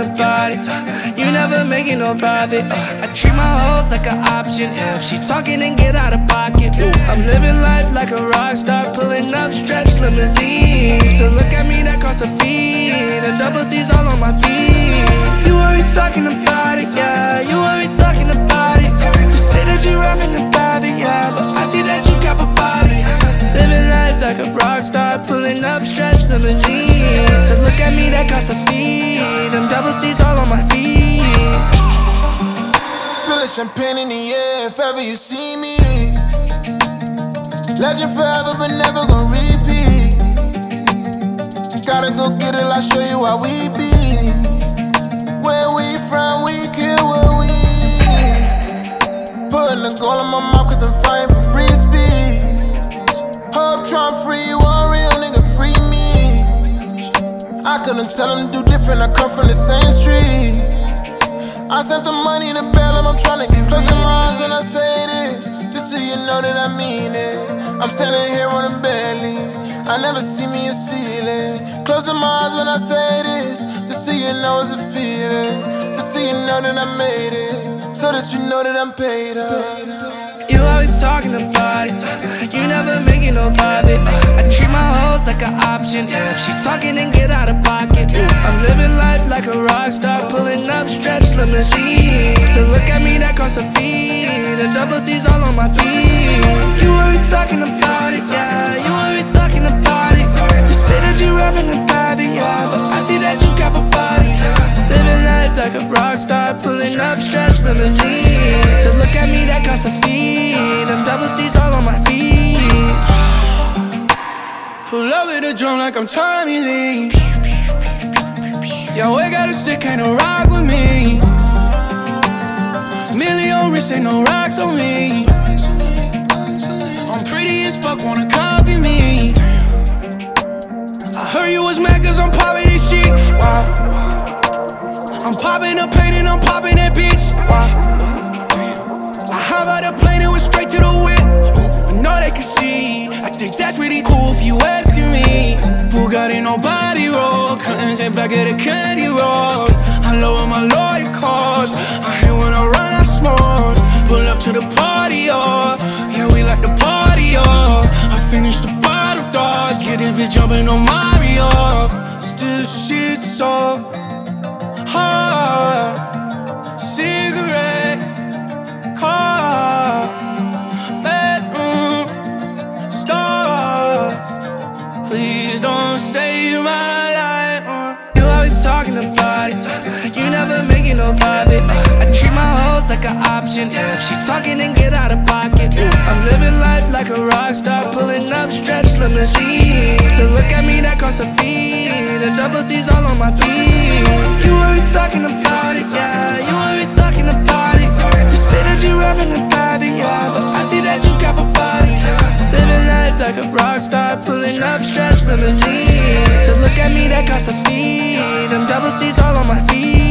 about it. You never making no profit. I treat my hoes like an option. If she talking, then get out of pocket. I'm living life like a rock star, pulling up stretch limousines. So look at me, that costs a fee. The double C's all on my feet. You always talking about it, yeah. You always talking about it. You say that you rapping about it, yeah, but I see that you cap about it. Living life like a rock star, pulling up stretch limousines. So look at me, that costs a fee. Them double C's all on my feet. Spilling champagne in the air if ever you see me. Legend forever but never gon' repeat. Gotta go get it, I'll show you how we be. Where we from, we kill what we putting the goal in my mouth cause I'm fighting for free speech. Hope Trump free, you a real nigga, free me. I couldn't tell him to do different, I come from the same street. I sent the money in the bell and I'm tryna get closing my eyes when I say this, just so you know that I mean it. I'm standing here on a belly, I never see me a ceiling. Closing my eyes when I say this, just so you know it's a feeling. Just so you know that I made it, so that you know that I'm paid up. You always talking about it, you never making no profit. I treat my hoes like an option. If she talking, then get out of pocket. I'm living life like a rock star, pulling up stretch limousines. So look at me, that costs a fee. The double C's all on my feet. You always talking about it, yeah. You always talking about it. You say that you rapping about it, yeah, but I see that you cap about it. Living life like a rock star, pulling up stretch limousines. So look at me, that costs a fee. Them double C's all on my feet. Pull up with a drum like I'm Tommy Lee. Yo, I got a stick, ain't no rock with me. Million wrist, ain't no rocks on me. I'm pretty as fuck, wanna copy me. I heard you was mad cause I'm popping this shit. Wow. I'm popping the pain and I'm popping that bitch. Wow. I hop out the plane and went straight to the whip. I know they can see. I think that's really cool if you asking me. Bugatti no body roll, curtains in back of the candy roll. I lower my lawyer costs. I hate when I run out of smoke. Pull up to the party, oh. Yeah, we like the party, oh. I finished the bottle, dog. Get this bitch jumping on Mario. Still shit so hard. Cigarettes, car, bedroom, stars. Please don't save my life. You always talking about it, you never making no profit. I treat my hoes like an option. If she talking, then get out of pocket. I'm living life like a rock star, pulling up stretch limousines. So look at me, that costs a fee. The double C's all on my feet. You always talking about it, yeah. You always talking about it. You say that you rapping about it, yeah, but I see that you cap about it. Living life like a rock star, pulling up stretch limousines. So look at me, that costs a fee. Them double C's all on my feet.